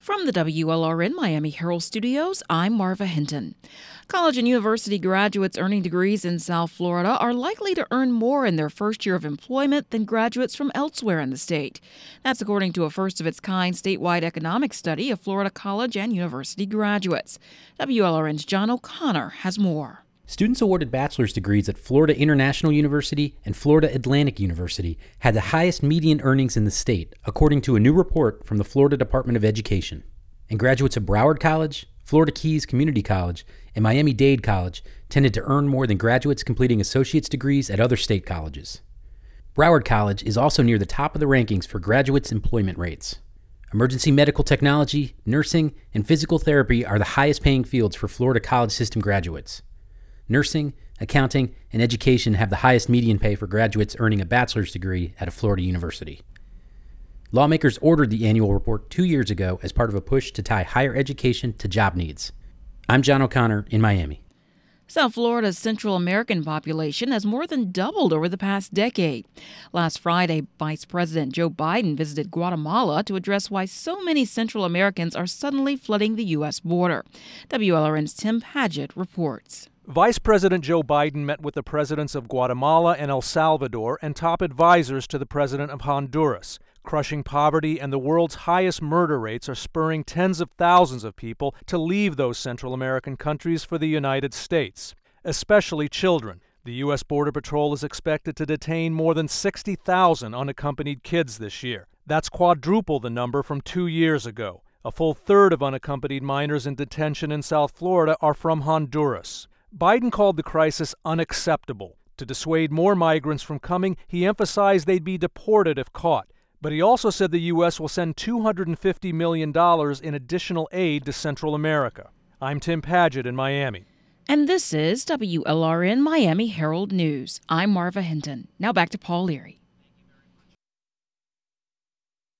From the WLRN Miami Herald Studios, I'm Marva Hinton. College and university graduates earning degrees in South Florida are likely to earn more in their first year of employment than graduates from elsewhere in the state. That's according to a first-of-its-kind statewide economic study of Florida college and university graduates. WLRN's John O'Connor has more. Students awarded bachelor's degrees at Florida International University and Florida Atlantic University had the highest median earnings in the state, according to a new report from the Florida Department of Education. And graduates of Broward College, Florida Keys Community College, and Miami-Dade College tended to earn more than graduates completing associate's degrees at other state colleges. Broward College is also near the top of the rankings for graduates' employment rates. Emergency medical technology, nursing, and physical therapy are the highest paying fields for Florida college system graduates. Nursing, accounting, and education have the highest median pay for graduates earning a bachelor's degree at a Florida university. Lawmakers ordered the annual report 2 years ago as part of a push to tie higher education to job needs. I'm John O'Connor in Miami. South Florida's Central American population has more than doubled over the past decade. Last Friday, Vice President Joe Biden visited Guatemala to address why so many Central Americans are suddenly flooding the U.S. border. WLRN's Tim Padgett reports. Vice President Joe Biden met with the presidents of Guatemala and El Salvador and top advisors to the president of Honduras. Crushing poverty and the world's highest murder rates are spurring tens of thousands of people to leave those Central American countries for the United States, especially children. The U.S. Border Patrol is expected to detain more than 60,000 unaccompanied kids this year. That's quadruple the number from 2 years ago. A full third of unaccompanied minors in detention in South Florida are from Honduras. Biden called the crisis unacceptable. To dissuade more migrants from coming, he emphasized they'd be deported if caught. But he also said the U.S. will send $250 million in additional aid to Central America. I'm Tim Padgett in Miami. And this is WLRN Miami Herald News. I'm Marva Hinton. Now back to Paul Leary.